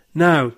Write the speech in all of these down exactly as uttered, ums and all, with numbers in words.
Now,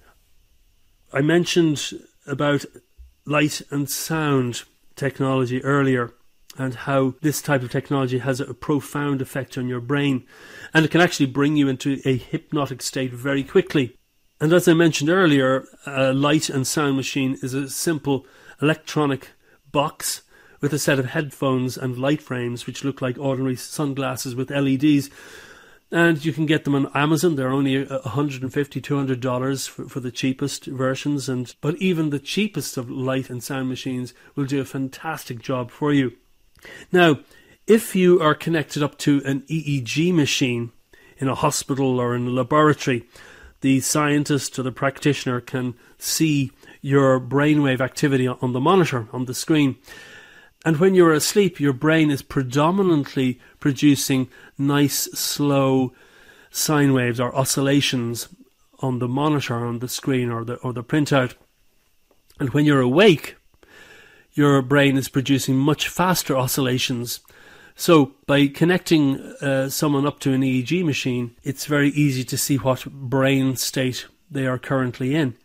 I mentioned about light and sound technology earlier, and how this type of technology has a profound effect on your brain, and it can actually bring you into a hypnotic state very quickly. And as I mentioned earlier, a light and sound machine is a simple electronic box with a set of headphones and light frames which look like ordinary sunglasses with L E Ds. And you can get them on Amazon. They're only one hundred fifty dollars, two hundred dollars for, for the cheapest versions. And but even the cheapest of light and sound machines will do a fantastic job for you. Now, if you are connected up to an E E G machine in a hospital or in a laboratory, the scientist or the practitioner can see your brainwave activity on the monitor, on the screen. And when you're asleep, your brain is predominantly producing nice, slow sine waves or oscillations on the monitor, on the screen or the or the printout. And when you're awake, your brain is producing much faster oscillations. So by connecting uh, someone up to an E E G machine, it's very easy to see what brain state they are currently in.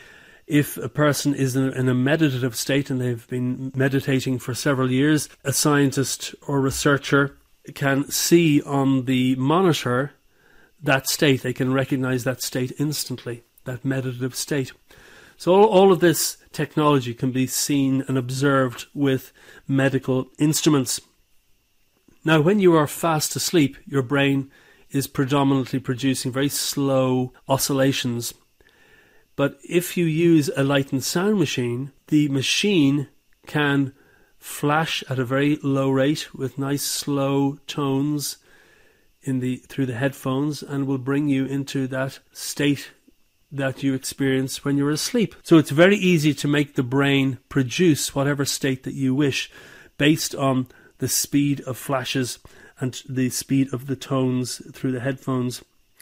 If a person is in a, in a meditative state and they've been meditating for several years, a scientist or researcher can see on the monitor that state. They can recognize that state instantly, that meditative state. So all, all of this technology can be seen and observed with medical instruments. Now, when you are fast asleep, your brain is predominantly producing very slow oscillations. But if you use a light and sound machine, the machine can flash at a very low rate with nice slow tones in the through the headphones and will bring you into that state that you experience when you're asleep. So it's very easy to make the brain produce whatever state that you wish based on the speed of flashes and the speed of the tones through the headphones.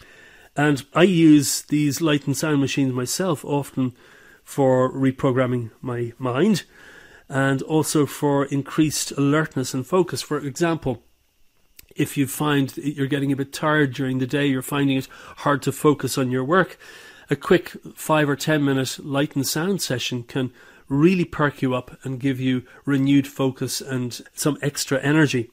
And I use these light and sound machines myself often for reprogramming my mind and also for increased alertness and focus. For example, if you find that you're getting a bit tired during the day, you're finding it hard to focus on your work, a quick five or ten minute light and sound session can really perk you up and give you renewed focus and some extra energy.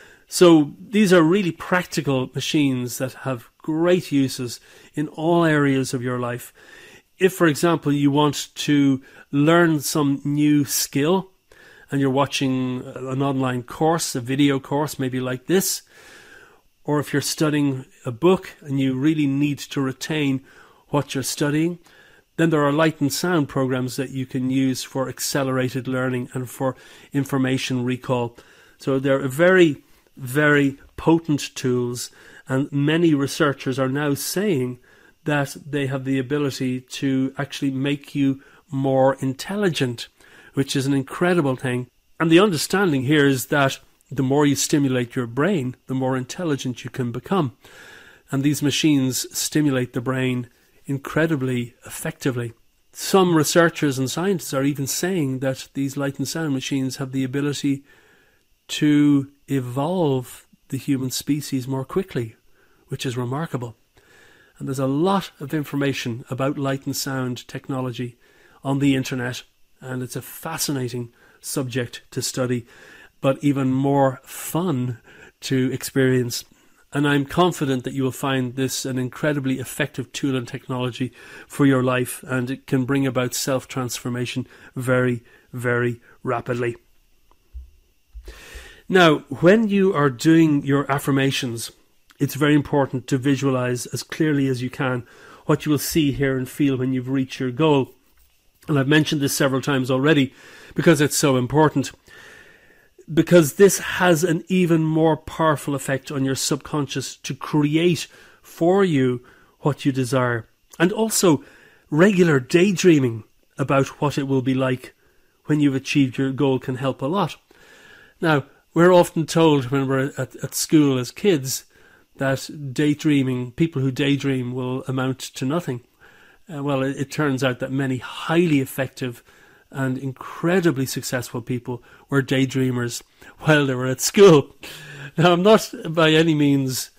So these are really practical machines that have great uses in all areas of your life. If, for example, you want to learn some new skill and you're watching an online course, a video course, maybe like this, or if you're studying a book and you really need to retain what you're studying, then there are light and sound programs that you can use for accelerated learning and for information recall. So they're very, very potent tools, and many researchers are now saying that they have the ability to actually make you more intelligent, which is an incredible thing. And the understanding here is that the more you stimulate your brain, the more intelligent you can become. And these machines stimulate the brain incredibly effectively. Some researchers and scientists are even saying that these light and sound machines have the ability to evolve the human species more quickly, which is remarkable. And there's a lot of information about light and sound technology on the internet, and it's a fascinating subject to study, but even more fun to experience. And I'm confident that you will find this an incredibly effective tool and technology for your life, and it can bring about self-transformation very, very rapidly. Now, when you are doing your affirmations, it's very important to visualize as clearly as you can what you will see, hear and feel when you've reached your goal. And I've mentioned this several times already because it's so important. Because this has an even more powerful effect on your subconscious to create for you what you desire. And also regular daydreaming about what it will be like when you've achieved your goal can help a lot. Now, we're often told when we're at, at school as kids that daydreaming, people who daydream will amount to nothing. Uh, well, it, it turns out that many highly effective and incredibly successful people were daydreamers while they were at school. Now, I'm not by any means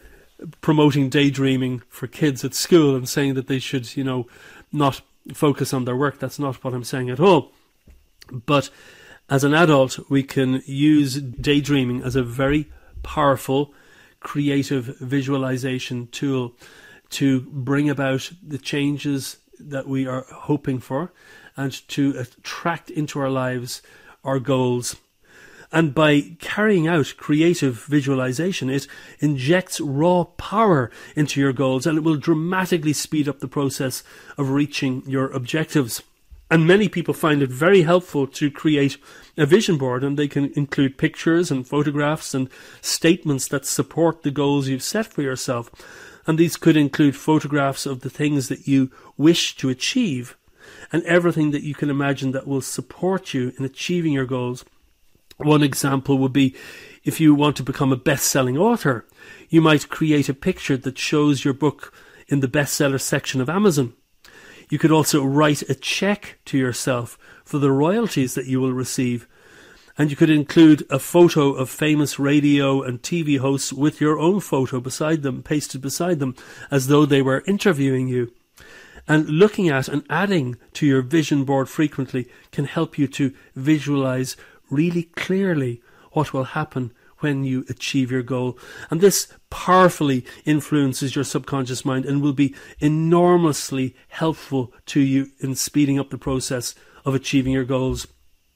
promoting daydreaming for kids at school and saying that they should, you know, not focus on their work. That's not what I'm saying at all. But as an adult, we can use daydreaming as a very powerful, creative visualization tool to bring about the changes that we are hoping for and to attract into our lives our goals. And by carrying out creative visualization, it injects raw power into your goals, and it will dramatically speed up the process of reaching your objectives. And many people find it very helpful to create a vision board, and they can include pictures and photographs and statements that support the goals you've set for yourself. And these could include photographs of the things that you wish to achieve and everything that you can imagine that will support you in achieving your goals. One example would be if you want to become a best-selling author, you might create a picture that shows your book in the bestseller section of Amazon. You could also write a check to yourself for the royalties that you will receive. And you could include a photo of famous radio and T V hosts with your own photo beside them, pasted beside them, as though they were interviewing you. And looking at and adding to your vision board frequently can help you to visualize really clearly what will happen when you achieve your goal. And this powerfully influences your subconscious mind and will be enormously helpful to you in speeding up the process of achieving your goals.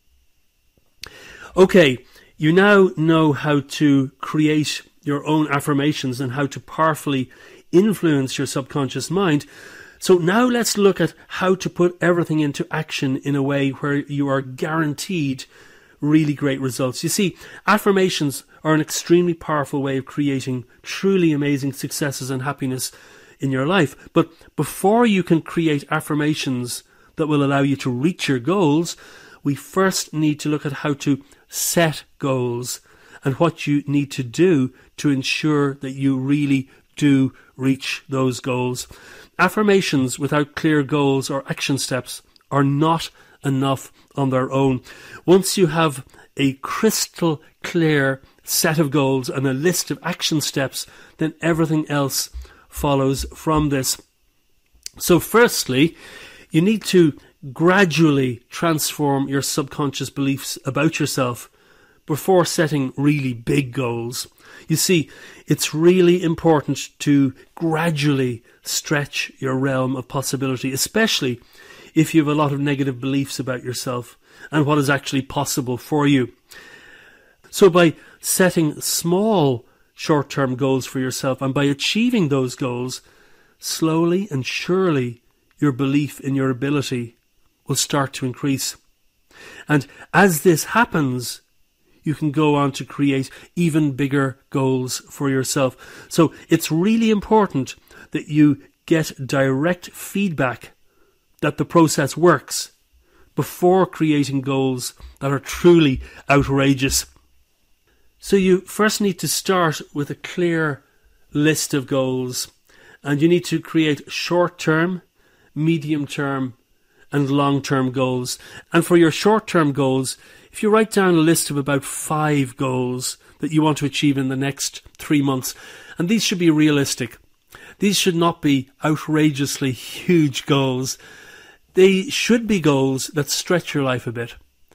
Okay, you now know how to create your own affirmations and how to powerfully influence your subconscious mind. So now let's look at how to put everything into action in a way where you are guaranteed really great results. You see, affirmations are an extremely powerful way of creating truly amazing successes and happiness in your life. But before you can create affirmations that will allow you to reach your goals, we first need to look at how to set goals and what you need to do to ensure that you really do reach those goals. Affirmations without clear goals or action steps are not enough on their own. Once you have a crystal clear set of goals and a list of action steps, then everything else follows from this. So firstly, you need to gradually transform your subconscious beliefs about yourself before setting really big goals. You see, it's really important to gradually stretch your realm of possibility, especially if you have a lot of negative beliefs about yourself and what is actually possible for you. So by setting small short-term goals for yourself and by achieving those goals, slowly and surely your belief in your ability will start to increase. And as this happens, you can go on to create even bigger goals for yourself. So it's really important that you get direct feedback that the process works before creating goals that are truly outrageous. So you first need to start with a clear list of goals, and you need to create short-term, medium-term and long-term goals. And for your short-term goals, if you write down a list of about five goals that you want to achieve in the next three months, and these should be realistic. These should not be outrageously huge goals. They should be goals that stretch your life a bit.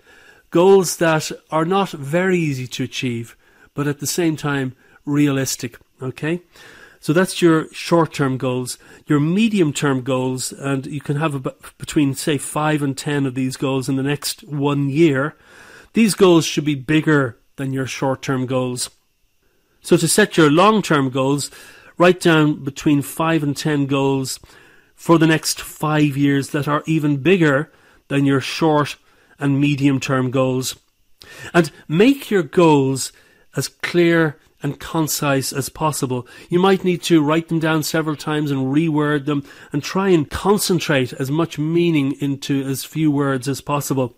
Goals that are not very easy to achieve, but at the same time realistic. Okay? So that's your short-term goals. Your medium-term goals, and you can have about between, say, five and ten of these goals in the next one year. These goals should be bigger than your short-term goals. So to set your long-term goals, write down between five and ten goals for the next five years that are even bigger than your short and medium-term goals. And make your goals as clear and concise as possible. You might need to write them down several times and reword them and try and concentrate as much meaning into as few words as possible.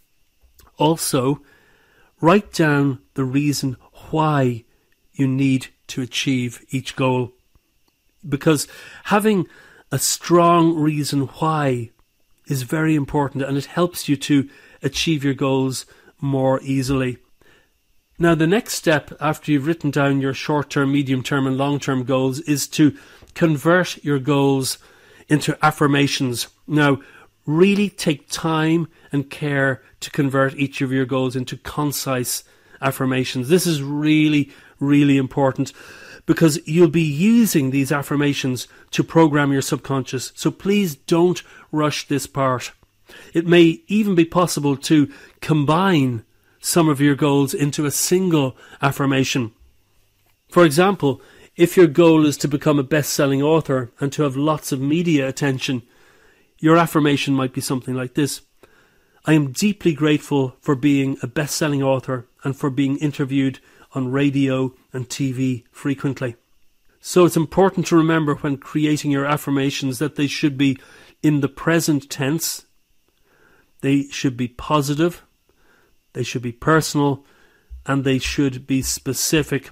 Also, write down the reason why you need to achieve each goal. Because having a strong reason why is very important, and it helps you to achieve your goals more easily. Now, the next step after you've written down your short-term, medium-term and long-term goals is to convert your goals into affirmations. Now, really take time and care to convert each of your goals into concise affirmations. This is really, really important because you'll be using these affirmations to program your subconscious. So please don't rush this part. It may even be possible to combine some of your goals into a single affirmation. For example, if your goal is to become a best-selling author and to have lots of media attention, your affirmation might be something like this: I am deeply grateful for being a best-selling author and for being interviewed on radio and T V frequently. So it's important to remember when creating your affirmations that they should be in the present tense, they should be positive, they should be personal, and they should be specific.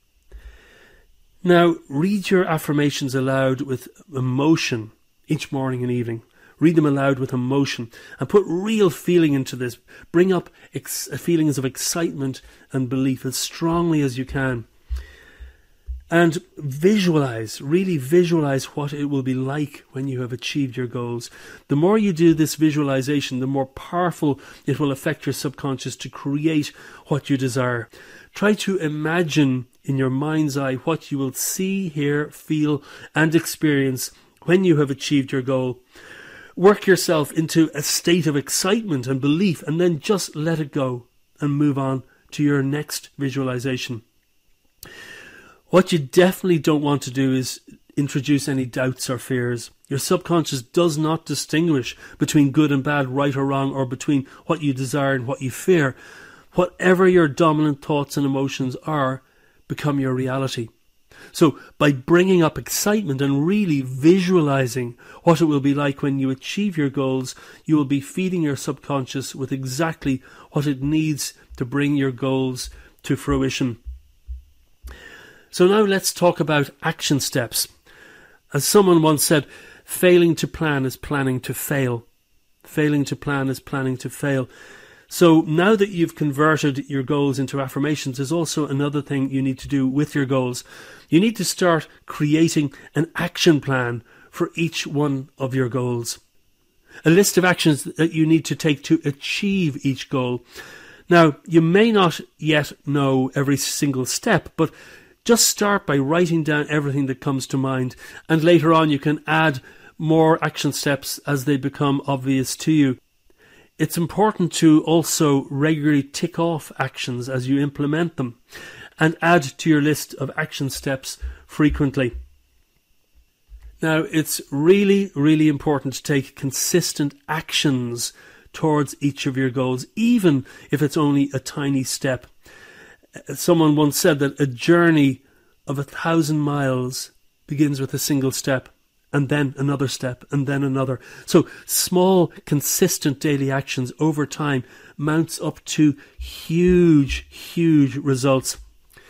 Now, read your affirmations aloud with emotion each morning and evening. Read them aloud with emotion and put real feeling into this. Bring up ex- feelings of excitement and belief as strongly as you can. And visualize, really visualize what it will be like when you have achieved your goals. The more you do this visualization, the more powerful it will affect your subconscious to create what you desire. Try to imagine in your mind's eye what you will see, hear, feel, and experience when you have achieved your goal. Work yourself into a state of excitement and belief, and then just let it go and move on to your next visualization. What you definitely don't want to do is introduce any doubts or fears. Your subconscious does not distinguish between good and bad, right or wrong, or between what you desire and what you fear. Whatever your dominant thoughts and emotions are, become your reality. So by bringing up excitement and really visualizing what it will be like when you achieve your goals, you will be feeding your subconscious with exactly what it needs to bring your goals to fruition. So now let's talk about action steps. As someone once said, failing to plan is planning to fail. Failing to plan is planning to fail. So now that you've converted your goals into affirmations, there's also another thing you need to do with your goals. You need to start creating an action plan for each one of your goals. A list of actions that you need to take to achieve each goal. Now, you may not yet know every single step, but just start by writing down everything that comes to mind, and later on you can add more action steps as they become obvious to you. It's important to also regularly tick off actions as you implement them and add to your list of action steps frequently. Now, it's really, really important to take consistent actions towards each of your goals, even if it's only a tiny step. Someone once said that a journey of a thousand miles begins with a single step, and then another step, and then another. So small, consistent daily actions over time mounts up to huge, huge results.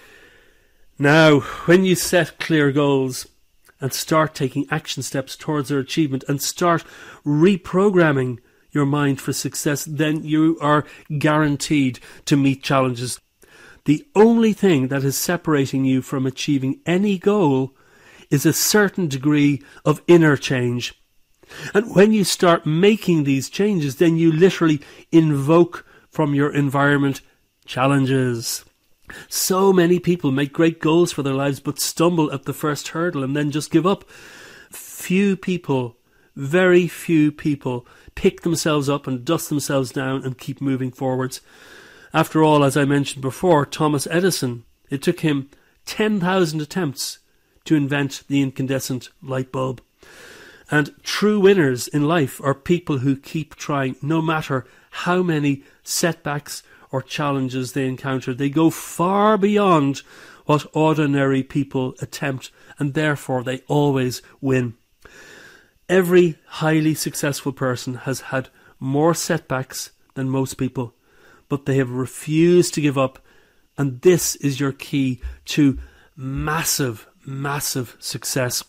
Now, when you set clear goals and start taking action steps towards their achievement and start reprogramming your mind for success, then you are guaranteed to meet challenges. The only thing that is separating you from achieving any goal is a certain degree of inner change. And when you start making these changes, then you literally invoke from your environment challenges. So many people make great goals for their lives but stumble at the first hurdle and then just give up. Few people, very few people, pick themselves up and dust themselves down and keep moving forwards. After all, as I mentioned before, Thomas Edison, it took him ten thousand attempts to invent the incandescent light bulb. And true winners in life are people who keep trying no matter how many setbacks or challenges they encounter. They go far beyond what ordinary people attempt, and therefore they always win. Every highly successful person has had more setbacks than most people, but they have refused to give up, and this is your key to massive massive success.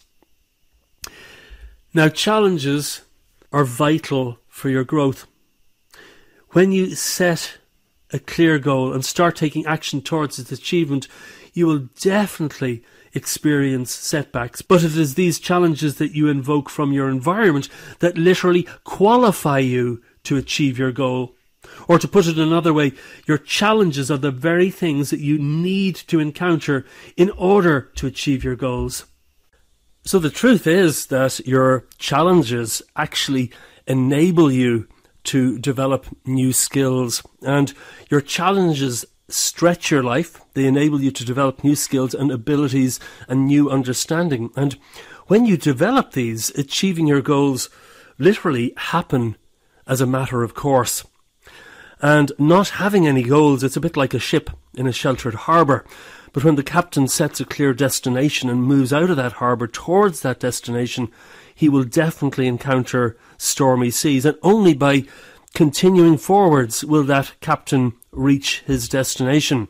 Now, challenges are vital for your growth. When you set a clear goal and start taking action towards its achievement, you will definitely experience setbacks. But it is these challenges that you invoke from your environment that literally qualify you to achieve your goal. Or to put it another way, your challenges are the very things that you need to encounter in order to achieve your goals. So the truth is that your challenges actually enable you to develop new skills, and your challenges stretch your life. They enable you to develop new skills and abilities and new understanding. And when you develop these, achieving your goals literally happen as a matter of course. And not having any goals, it's a bit like a ship in a sheltered harbour. But when the captain sets a clear destination and moves out of that harbour towards that destination, he will definitely encounter stormy seas. And only by continuing forwards will that captain reach his destination.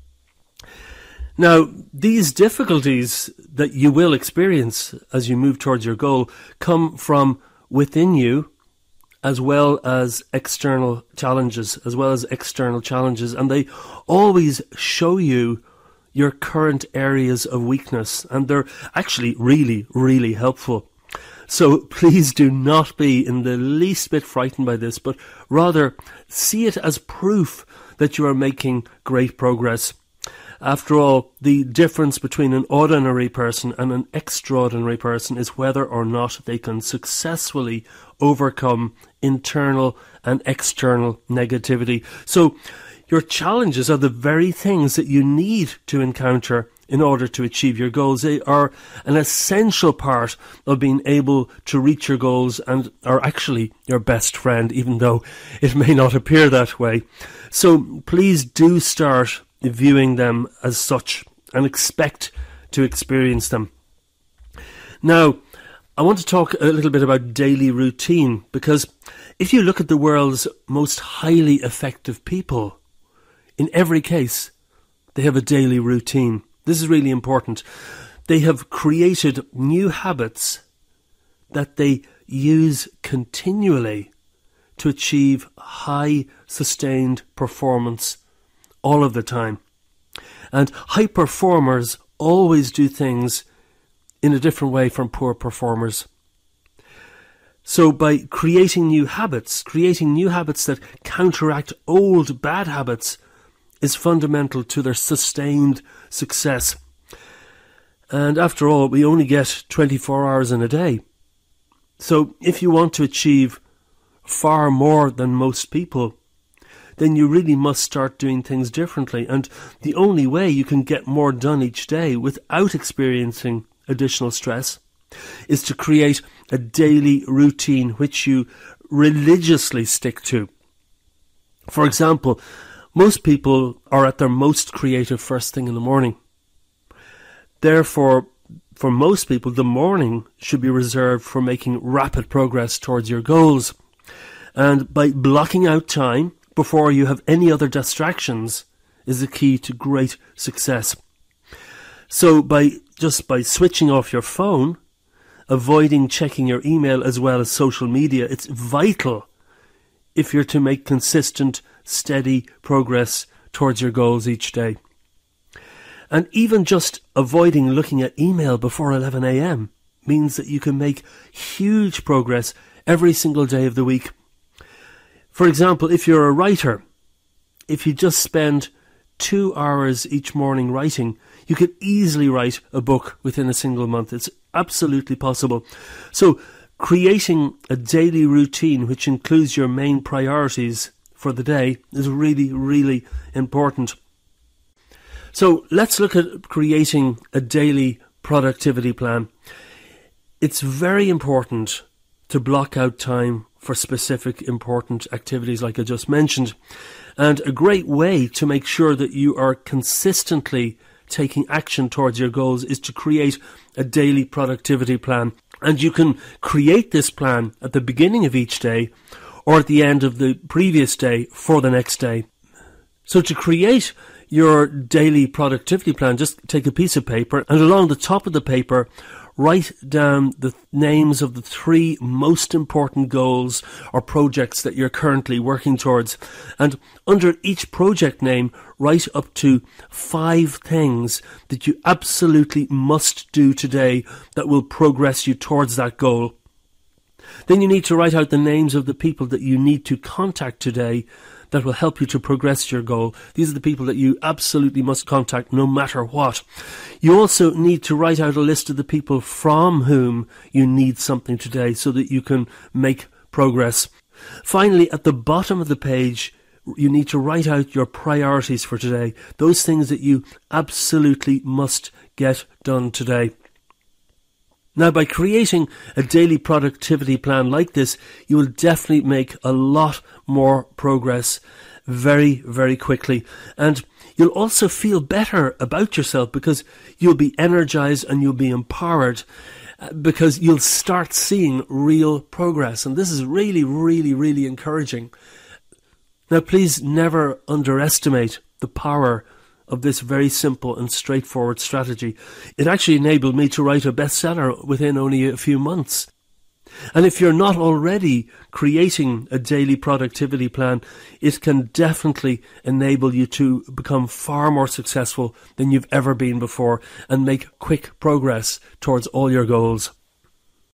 Now, these difficulties that you will experience as you move towards your goal come from within you, as well as external challenges, as well as external challenges, and they always show you your current areas of weakness, and they're actually really, really helpful. So please do not be in the least bit frightened by this, but rather see it as proof that you are making great progress. After all, the difference between an ordinary person and an extraordinary person is whether or not they can successfully overcome internal and external negativity. So your challenges are the very things that you need to encounter in order to achieve your goals. They are an essential part of being able to reach your goals and are actually your best friend, even though it may not appear that way. So please do start viewing them as such and expect to experience them. Now, I want to talk a little bit about daily routine, because if you look at the world's most highly effective people, in every case, they have a daily routine. This is really important. They have created new habits that they use continually to achieve high sustained performance all of the time. And high performers always do things in a different way from poor performers. So by creating new habits, creating new habits that counteract old bad habits is fundamental to their sustained success. And after all, we only get twenty-four hours in a day. So if you want to achieve far more than most people, then you really must start doing things differently. And the only way you can get more done each day without experiencing additional stress is to create a daily routine which you religiously stick to. For example, most people are at their most creative first thing in the morning. Therefore, for most people, the morning should be reserved for making rapid progress towards your goals. And by blocking out time before you have any other distractions is the key to great success. So by just by switching off your phone, avoiding checking your email as well as social media, it's vital if you're to make consistent, steady progress towards your goals each day. And even just avoiding looking at email before eleven a.m. means that you can make huge progress every single day of the week. For example, if you're a writer, if you just spend two hours each morning writing, you could easily write a book within a single month. It's absolutely possible. So creating a daily routine which includes your main priorities for the day is really, really important. So let's look at creating a daily productivity plan. It's very important to block out time for specific important activities like I just mentioned. And a great way to make sure that you are consistently taking action towards your goals is to create a daily productivity plan. And you can create this plan at the beginning of each day or at the end of the previous day for the next day. So to create your daily productivity plan, just take a piece of paper and along the top of the paper, write down the names of the three most important goals or projects that you're currently working towards. And under each project name, write up to five things that you absolutely must do today that will progress you towards that goal. Then you need to write out the names of the people that you need to contact today that will help you to progress your goal. These are the people that you absolutely must contact no matter what. You also need to write out a list of the people from whom you need something today so that you can make progress. Finally, at the bottom of the page, you need to write out your priorities for today, those things that you absolutely must get done today. Now, by creating a daily productivity plan like this, you will definitely make a lot more progress very, very quickly. And you'll also feel better about yourself because you'll be energized and you'll be empowered because you'll start seeing real progress. And this is really, really, really encouraging. Now, please never underestimate the power of this very simple and straightforward strategy. It actually enabled me to write a bestseller within only a few months. And if you're not already creating a daily productivity plan, it can definitely enable you to become far more successful than you've ever been before and make quick progress towards all your goals.